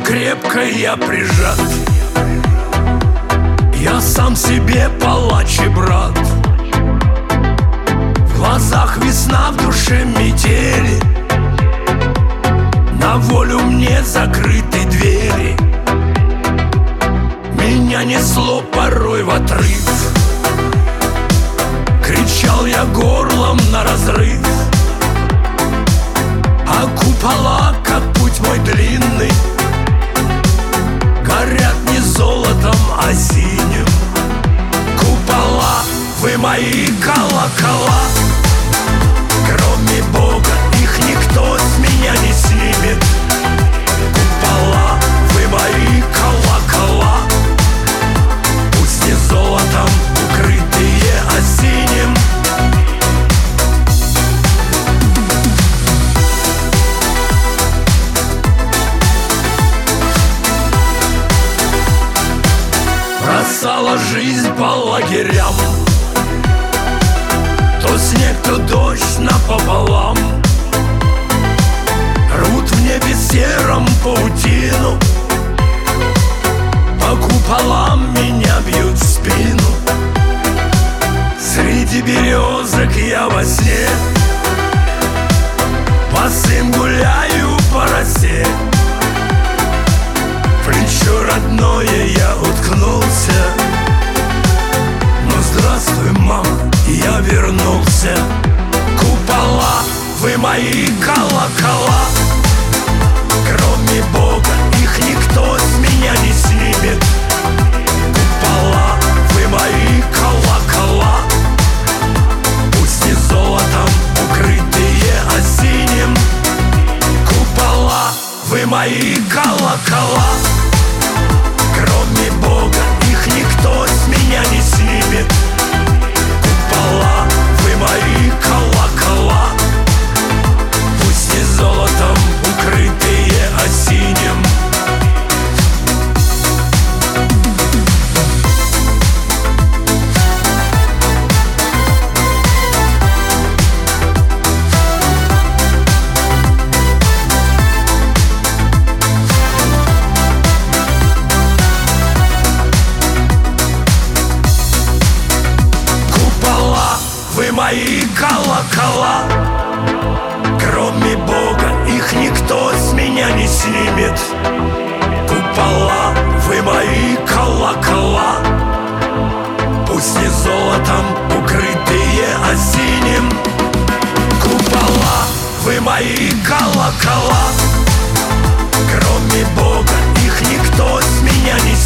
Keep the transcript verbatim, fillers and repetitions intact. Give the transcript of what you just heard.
крепко я прижат. Я сам себе палач и брат. В глазах весна, в душе метели. На волю мне закрыты двери. Меня несло порой в отрыв. Кричал я горлом на разрыв. А купола, как путь мой длинный, горят не золотом, а синим. Купола, вы мои колокола. Кроме Бога их никто с меня не снимет. Купола, вы мои колокола. Пусть не золотом укрытые, а синим. Бросала жизнь по лагерям. То снег, то дождь напополам. Рвут в небе сером паутину. По куполам меня бьют в спину. Среди березок я во сне. Босым гуляю по росе. В плечо родное я уткнулся. Ну здравствуй, мама, я вернулся. Купола, вы мои колокола. Кроме Бога их никто с меня не снимет. Купола, вы мои колокола. Пусть не золотом укрытые, а синим. Купола, вы мои колокола. Кроме Бога их никто с меня не снимет. Купола, вы мои колокола. Пусть не золотом укрытые, а синим. Мои колокола. Кроме Бога их никто с меня не снимет. Купола, вы мои колокола. Пусть не золотом укрытые, а синим. Купола, вы мои колокола. Кроме Бога их никто с меня не